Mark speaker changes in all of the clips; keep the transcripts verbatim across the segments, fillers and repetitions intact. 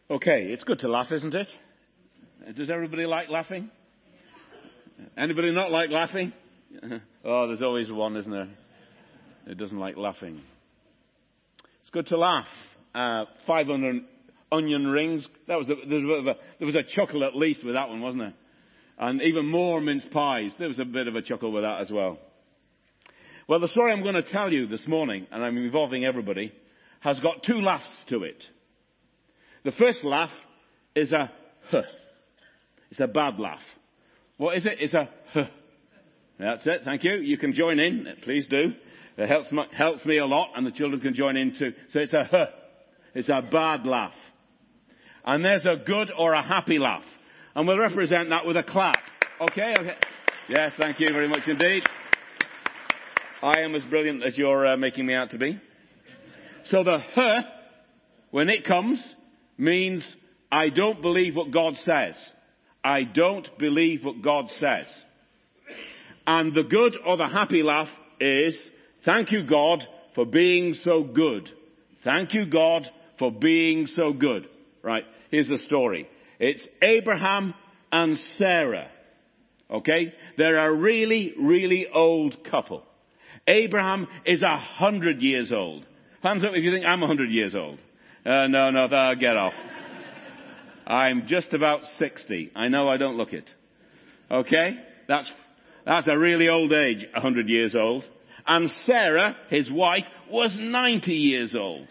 Speaker 1: Okay, it's good to laugh, isn't it? Does everybody like laughing? Anybody not like laughing? Oh, there's always one, isn't there, that doesn't like laughing. It's good to laugh. Uh, five hundred onion rings. That was a, there, was a bit of a, there was a chuckle at least with that one, wasn't there? And even more mince pies. There was a bit of a chuckle with that as well. Well, the story I'm going to tell you this morning, and I'm involving everybody, has got two laughs to it. The first laugh is a huh. It's a bad laugh. What is it? It's a huh. That's it. Thank you. You can join in. Please do. It helps, helps me a lot, and the children can join in too. So it's a huh. It's a bad laugh. And there's a good or a happy laugh. And we'll represent that with a clap. Okay? Okay. Yes, thank you very much indeed. I am as brilliant as you're uh, making me out to be. So the huh, when it comes, means I don't believe what God says. I don't believe what God says. And the good or the happy laugh is, thank you, God, for being so good. Thank you, God, for being so good. Right, here's the story. It's Abraham and Sarah. Okay? They're a really, really old couple. Abraham is a hundred years old. Hands up if you think I'm a hundred years old. Uh, no, no, uh, get off. I'm just about sixty. I know I don't look it. Okay? That's, that's a really old age, a hundred years old. And Sarah, his wife, was ninety years old.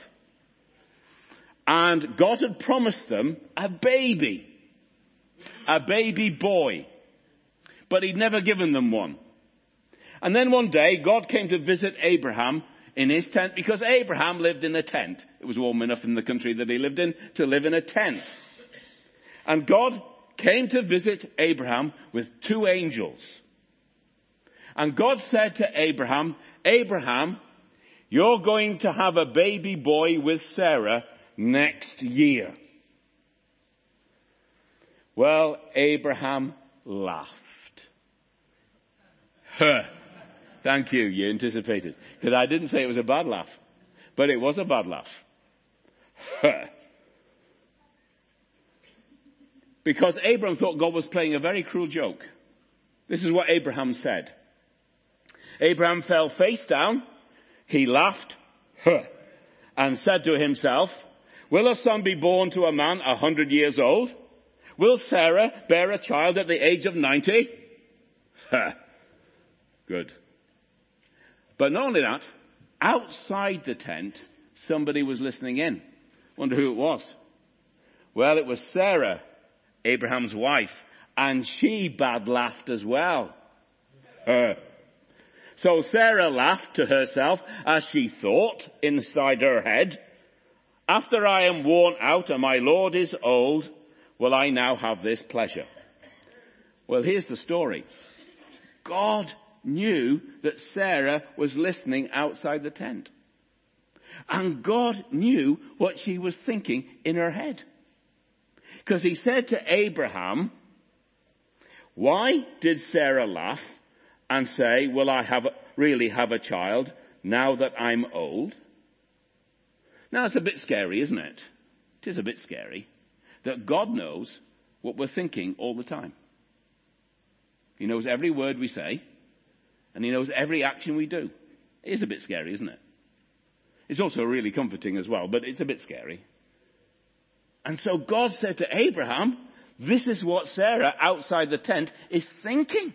Speaker 1: And God had promised them a baby. A baby boy. But he'd never given them one. And then one day, God came to visit Abraham in his tent, because Abraham lived in a tent. It was warm enough in the country that he lived in to live in a tent. And God came to visit Abraham with two angels. And God said to Abraham, Abraham, you're going to have a baby boy with Sarah next year. Well, Abraham laughed. Huh. Thank you, you anticipated. Because I didn't say it was a bad laugh. But it was a bad laugh. Huh. Because Abraham thought God was playing a very cruel joke. This is what Abraham said. Abraham fell face down. He laughed. Huh. And said to himself, will a son be born to a man a hundred years old? Will Sarah bear a child at the age of ninety? Huh. Good. But not only that, outside the tent, somebody was listening in. Wonder who it was. Well, it was Sarah, Abraham's wife, and she bad laughed as well. Uh. So Sarah laughed to herself as she thought inside her head, after I am worn out and my Lord is old, will I now have this pleasure? Well, here's the story. God knew that Sarah was listening outside the tent. And God knew what she was thinking in her head. Because he said to Abraham, why did Sarah laugh and say, will I have really have a child now that I'm old? Now it's a bit scary, isn't it? It is a bit scary that God knows what we're thinking all the time. He knows every word we say. And he knows every action we do. It is a bit scary, isn't it? It's also really comforting as well, but it's a bit scary. And so God said to Abraham, this is what Sarah outside the tent is thinking.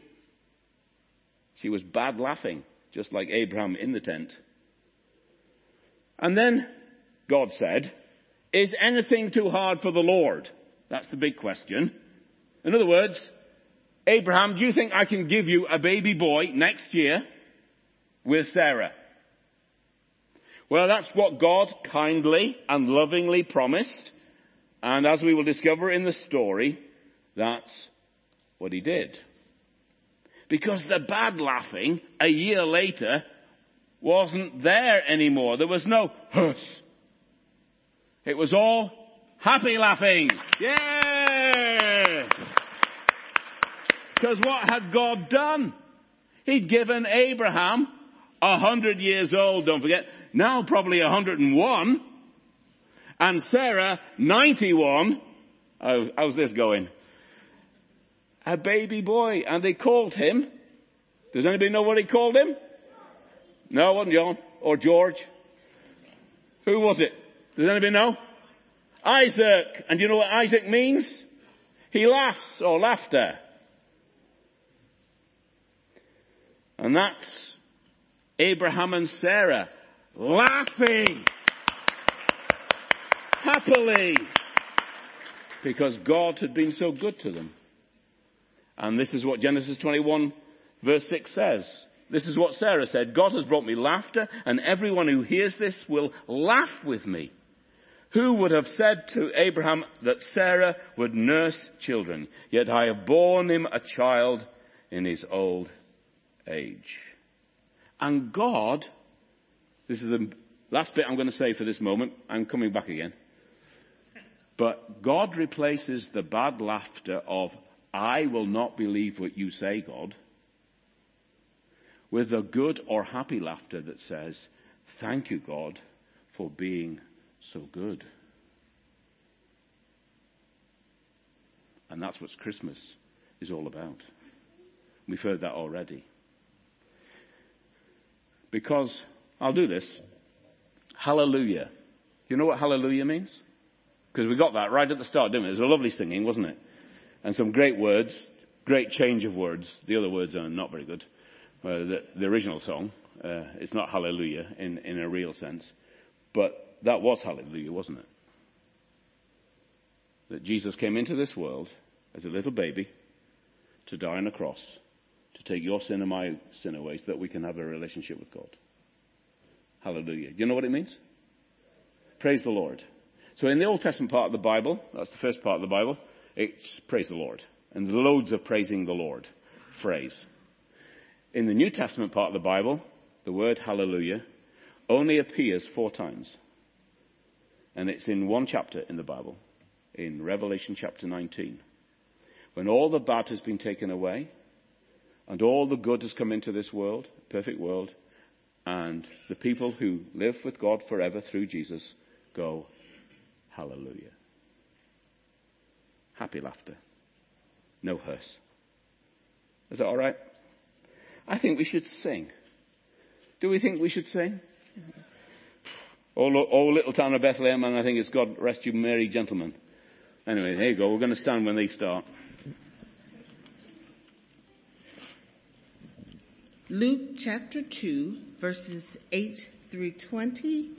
Speaker 1: She was bad laughing, just like Abraham in the tent. And then God said, is anything too hard for the Lord? That's the big question. In other words, Abraham, do you think I can give you a baby boy next year with Sarah? Well, that's what God kindly and lovingly promised. And as we will discover in the story, that's what he did. Because the bad laughing a year later wasn't there anymore. There was no hush. It was all happy laughing. Yeah! Because what had God done? He'd given Abraham a hundred years old, don't forget, now probably a hundred and one, And Sarah, ninety-one. How's, how's this going? A baby boy. And they called him. Does anybody know what he called him? No, it wasn't John or George. Who was it? Does anybody know? Isaac. And do you know what Isaac means? He laughs, or laughter. And that's Abraham and Sarah laughing happily because God had been so good to them. And this is what Genesis twenty-one verse six says. This is what Sarah said. God has brought me laughter, and everyone who hears this will laugh with me. Who would have said to Abraham that Sarah would nurse children? Yet I have borne him a child in his old age. And God, this is the last bit I'm going to say for this moment. I'm coming back again. But God replaces the bad laughter of, I will not believe what you say, God, with a good or happy laughter that says, thank you, God, for being so good. And that's what Christmas is all about. We've heard that already. Because, I'll do this, hallelujah. You know what hallelujah means? Because we got that right at the start, didn't we? It was a lovely singing, wasn't it? And some great words, great change of words. The other words are not very good. Uh, the, the original song, uh, it's not hallelujah in, in a real sense. But that was hallelujah, wasn't it? That Jesus came into this world as a little baby to die on a cross, to take your sin and my sin away so that we can have a relationship with God. Hallelujah. Do you know what it means? Praise the Lord. So in the Old Testament part of the Bible, that's the first part of the Bible, it's praise the Lord. And there's loads of praising the Lord phrase. In the New Testament part of the Bible, the word hallelujah only appears four times. And it's in one chapter in the Bible, in Revelation chapter nineteen. When all the bad has been taken away, and all the good has come into this world, perfect world, and the people who live with God forever through Jesus go, hallelujah. Happy laughter. No hearse. Is that all right? I think we should sing. Do we think we should sing? Oh, oh, little town of Bethlehem, and I think it's God rest you, merry gentlemen. Anyway, there you go. We're going to stand when they start.
Speaker 2: Luke chapter two, verses eight through twenty.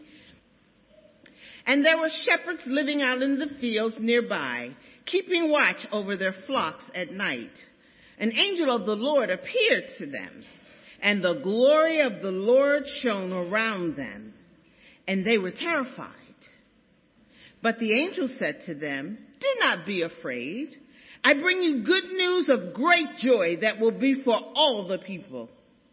Speaker 2: And there were shepherds living out in the fields nearby, keeping watch over their flocks at night. An angel of the Lord appeared to them, and the glory of the Lord shone around them, and they were terrified. But the angel said to them, do not be afraid. I bring you good news of great joy that will be for all the people.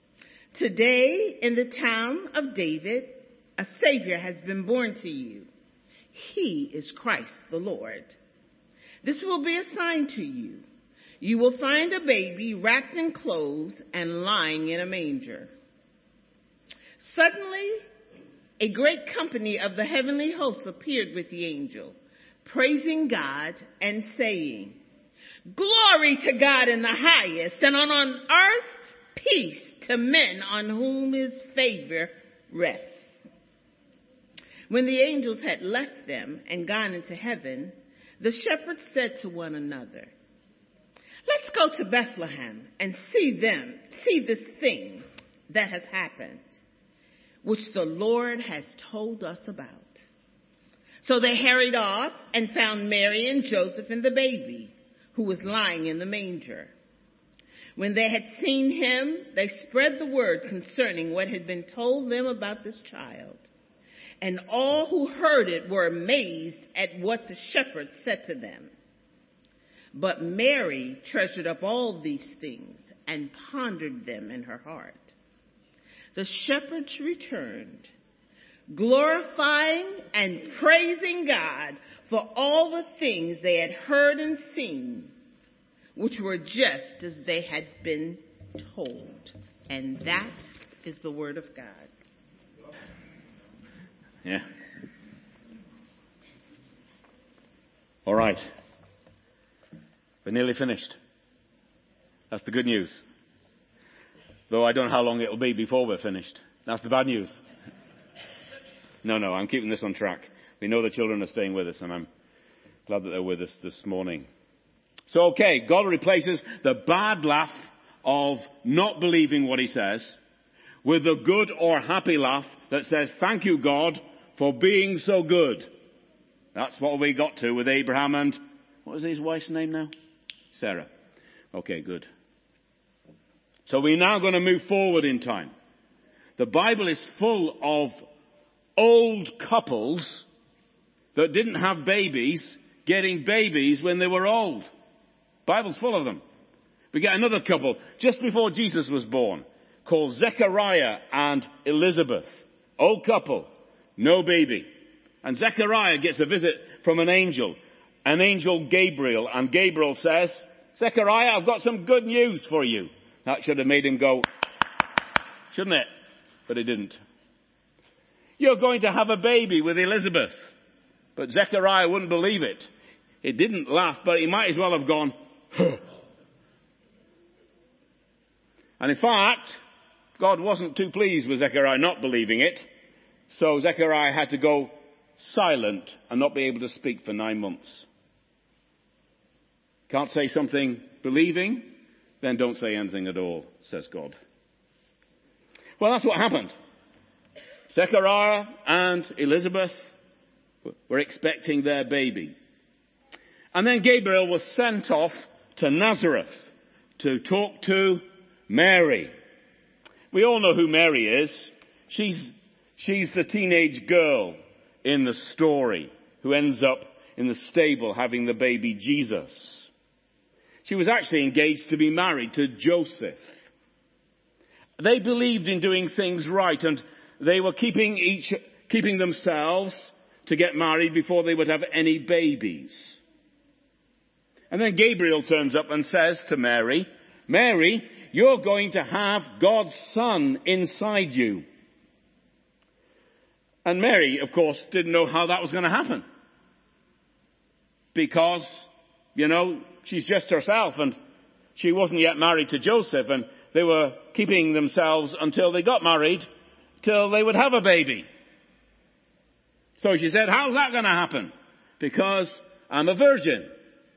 Speaker 2: Today, in the town of David, a Savior has been born to you. He is Christ the Lord. This will be a sign to you. You will find a baby wrapped in clothes and lying in a manger. Suddenly, a great company of the heavenly hosts appeared with the angel, praising God and saying, glory to God in the highest, and on, on earth, peace to men on whom his favor rests. When the angels had left them and gone into heaven, the shepherds said to one another, let's go to Bethlehem and see them, see this thing that has happened, which the Lord has told us about. So they hurried off and found Mary and Joseph and the baby, who was lying in the manger. When they had seen him, they spread the word concerning what had been told them about this child. And all who heard it were amazed at what the shepherds said to them. But Mary treasured up all these things and pondered them in her heart. The shepherds returned, glorifying and praising God for all the things they had heard and seen, which were just as they had been told. And that is the word of God.
Speaker 1: Yeah. All right. We're nearly finished. That's the good news. Though I don't know how long it will be before we're finished. That's the bad news. No, no, I'm keeping this on track. We know the children are staying with us, and I'm glad that they're with us this morning. So, okay, God replaces the bad laugh of not believing what he says with the good or happy laugh that says, thank you, God, for being so good. That's what we got to with Abraham and, what was his wife's name now? Sarah. Okay, good. So we're now going to move forward in time. The Bible is full of old couples that didn't have babies getting babies when they were old. Bible's full of them. We get another couple just before Jesus was born called Zechariah and Elizabeth. Old couple, no baby. And Zechariah gets a visit from an angel, an angel Gabriel. And Gabriel says, Zechariah, I've got some good news for you. That should have made him go, shouldn't it? But it didn't. You're going to have a baby with Elizabeth. But Zechariah wouldn't believe it. He didn't laugh, but he might as well have gone, huh. And in fact, God wasn't too pleased with Zechariah not believing it. So Zechariah had to go silent and not be able to speak for nine months. Can't say something believing, then don't say anything at all, says God. Well, that's what happened. Zechariah and Elizabeth were expecting their baby. And then Gabriel was sent off to Nazareth to talk to Mary. We all know who Mary is. She's, she's the teenage girl in the story who ends up in the stable having the baby Jesus. She was actually engaged to be married to Joseph. They believed in doing things right, and they were keeping each, keeping themselves to get married before they would have any babies. And then Gabriel turns up and says to Mary, Mary, you're going to have God's Son inside you. And Mary, of course, didn't know how that was going to happen. Because, you know, she's just herself, and she wasn't yet married to Joseph, and they were keeping themselves until they got married, till they would have a baby. So she said, how's that going to happen? Because I'm a virgin.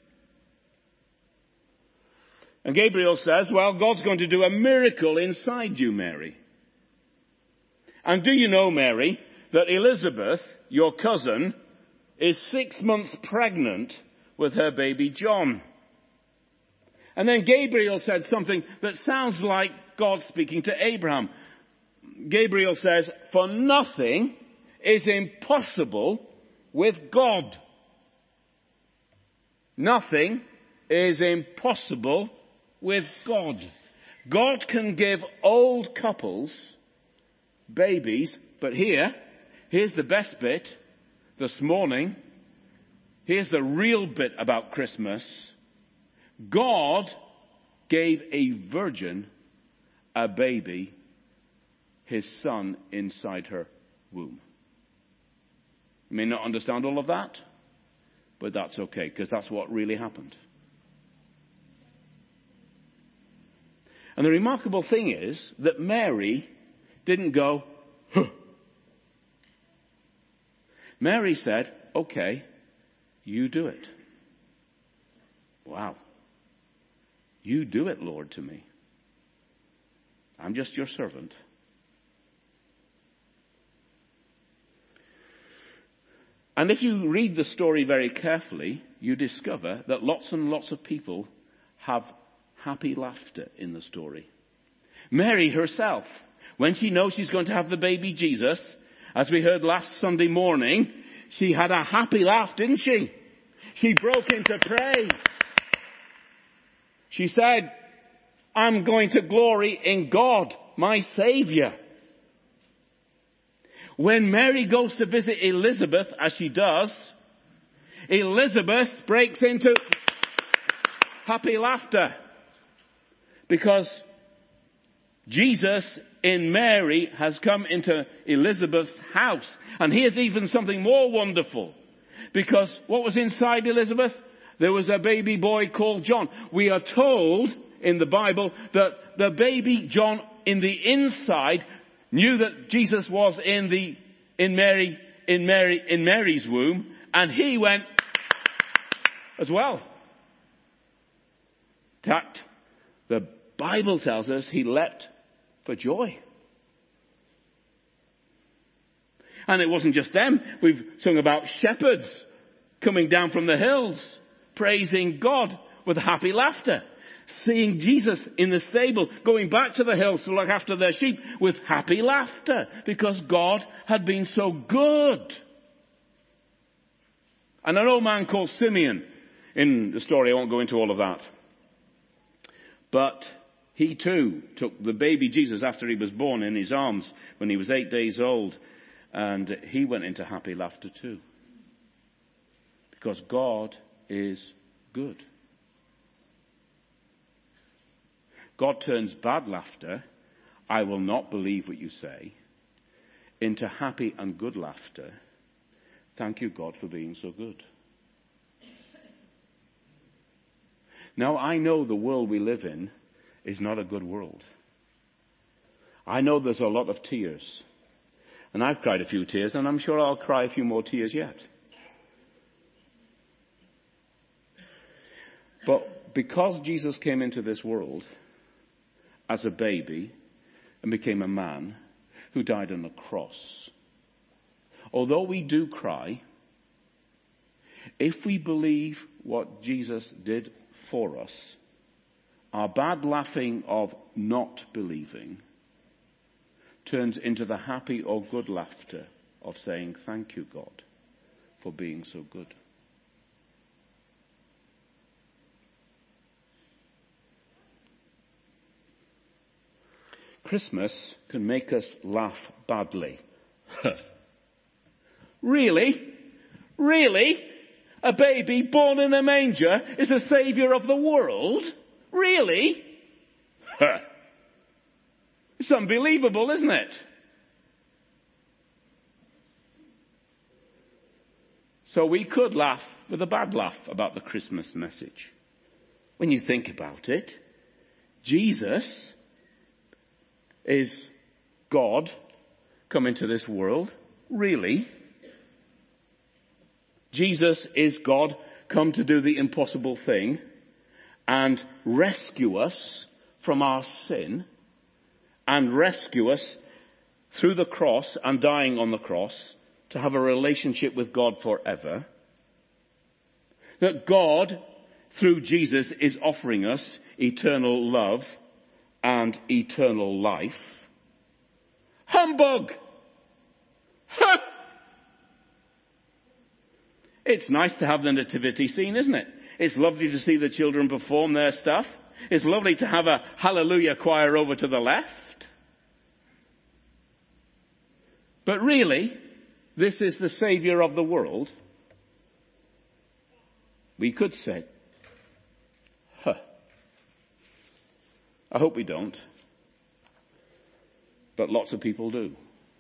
Speaker 1: And Gabriel says, well, God's going to do a miracle inside you, Mary. And do you know, Mary, that Elizabeth, your cousin, is six months pregnant with her baby John. And then Gabriel said something that sounds like God speaking to Abraham. Gabriel says, for nothing is impossible with God. Nothing is impossible with God. God can give old couples babies, but here, here's the best bit this morning. Here's the real bit about Christmas. God gave a virgin a baby, his son, inside her womb. You may not understand all of that, but that's okay, because that's what really happened. And the remarkable thing is that Mary didn't go, huh. Mary said, okay, you do it. Wow. You do it, Lord, to me. I'm just your servant. And if you read the story very carefully, you discover that lots and lots of people have happy laughter in the story. Mary herself, when she knows she's going to have the baby Jesus, as we heard last Sunday morning, she had a happy laugh, didn't she? She broke into praise. She said, I'm going to glory in God, my Savior. When Mary goes to visit Elizabeth, as she does, Elizabeth breaks into happy laughter. Because Jesus in Mary has come into Elizabeth's house. And here's even something more wonderful. Because what was inside Elizabeth? There was a baby boy called John. We are told in the Bible that the baby John in the inside knew that Jesus was in the, in Mary, in Mary, in Mary's womb, and he went as well. In fact, the Bible tells us he leapt for joy. And it wasn't just them. We've sung about shepherds coming down from the hills, praising God with happy laughter. Seeing Jesus in the stable, going back to the hills to look after their sheep with happy laughter, because God had been so good. And an old man called Simeon, in the story, I won't go into all of that, but he too took the baby Jesus after he was born in his arms when he was eight days old, and he went into happy laughter too. Because God is good. God turns bad laughter, I will not believe what you say, into happy and good laughter. Thank you, God, for being so good. Now, I know the world we live in is not a good world. I know there's a lot of tears. And I've cried a few tears, and I'm sure I'll cry a few more tears yet. But because Jesus came into this world as a baby and became a man who died on a cross, although we do cry, if we believe what Jesus did for us, our bad laughing of not believing turns into the happy or good laughter of saying, thank you, God, for being so good. Christmas can make us laugh badly. Really? Really? A baby born in a manger is the saviour of the world? Really? It's unbelievable, isn't it? So we could laugh with a bad laugh about the Christmas message. When you think about it, Jesus is God come into this world? Really? Jesus is God come to do the impossible thing and rescue us from our sin and rescue us through the cross and dying on the cross to have a relationship with God forever. That God, through Jesus, is offering us eternal love and eternal life. Humbug! Huh! It's nice to have the nativity scene, isn't it? It's lovely to see the children perform their stuff. It's lovely to have a hallelujah choir over to the left. But really, this is the Saviour of the world. We could say, huh. I hope we don't. But lots of people do.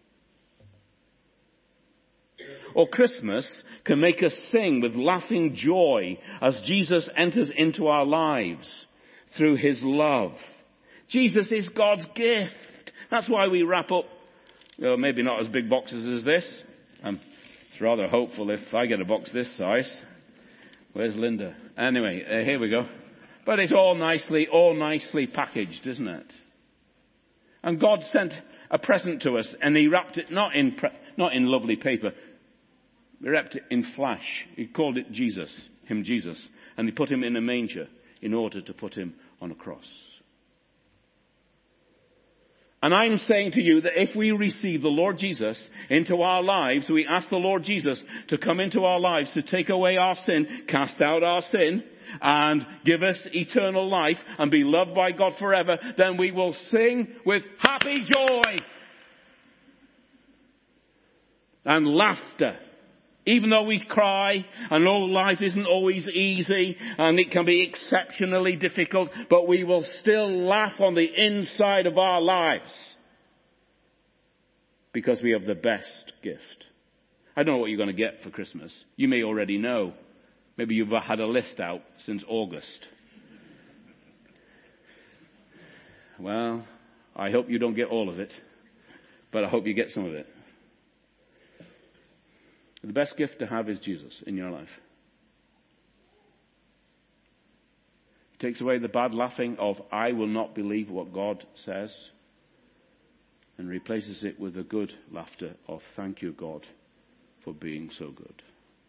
Speaker 1: Or Christmas can make us sing with laughing joy as Jesus enters into our lives through his love. Jesus is God's gift. That's why we wrap up, well, maybe not as big boxes as this. Um, it's rather hopeful if I get a box this size. Where's Linda? Anyway, uh, here we go. But it's all nicely, all nicely packaged, isn't it? And God sent a present to us, and he wrapped it not in pre- not in lovely paper. He wrapped it in flesh. He called it Jesus, him Jesus, and he put him in a manger in order to put him on a cross. And I'm saying to you that if we receive the Lord Jesus into our lives, we ask the Lord Jesus to come into our lives to take away our sin, cast out our sin, and give us eternal life and be loved by God forever, then we will sing with happy joy and laughter. Even though we cry, and all life isn't always easy, and it can be exceptionally difficult, but we will still laugh on the inside of our lives. Because we have the best gift. I don't know what you're going to get for Christmas. You may already know. Maybe you've had a list out since August. Well, I hope you don't get all of it, but I hope you get some of it. The best gift to have is Jesus in your life. He takes away the bad laughing of, I will not believe what God says, and replaces it with a good laughter of, thank you, God, for being so good.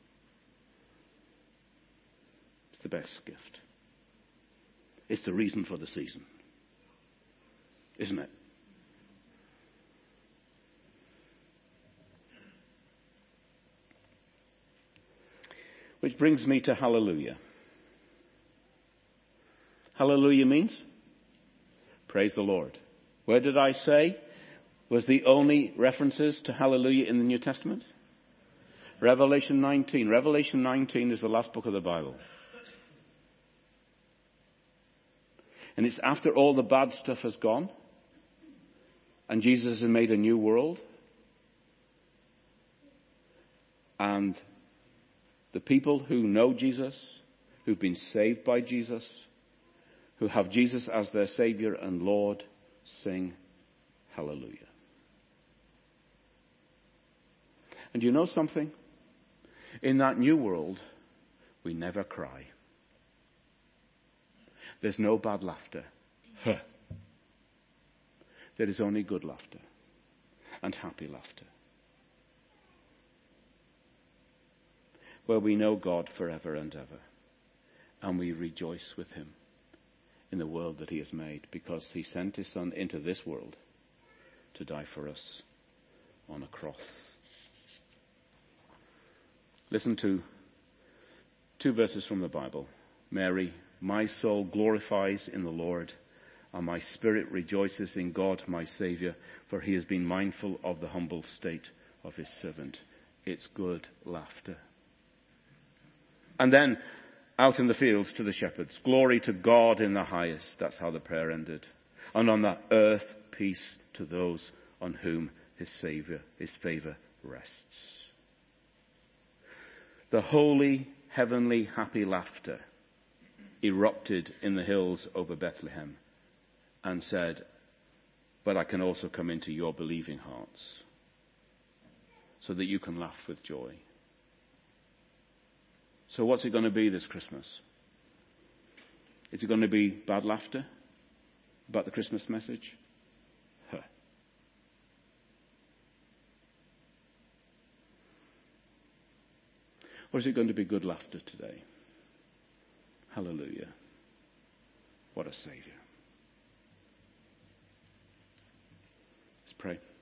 Speaker 1: It's the best gift. It's the reason for the season. Isn't it? Which brings me to hallelujah. Hallelujah means praise the Lord. Where did I say was the only references to hallelujah in the New Testament? Revelation nineteen. Revelation nineteen is the last book of the Bible. And it's after all the bad stuff has gone and Jesus has made a new world. And the people who know Jesus, who've been saved by Jesus, who have Jesus as their Savior and Lord, sing hallelujah. And you know something? In that new world, we never cry. There's no bad laughter. Huh. There is only good laughter and happy laughter. Where we know God forever and ever. And we rejoice with him in the world that he has made, because he sent his Son into this world to die for us on a cross. Listen to two verses from the Bible. Mary, my soul glorifies in the Lord, and my spirit rejoices in God my Saviour, for he has been mindful of the humble state of his servant. It's good laughter. And then, out in the fields to the shepherds, glory to God in the highest. That's how the prayer ended. And on the earth, peace to those on whom his Saviour, his favour rests. The holy, heavenly, happy laughter erupted in the hills over Bethlehem and said, but I can also come into your believing hearts so that you can laugh with joy. So what's it going to be this Christmas? Is it going to be bad laughter about the Christmas message? Huh. Or is it going to be good laughter today? Hallelujah. What a Saviour. Let's pray.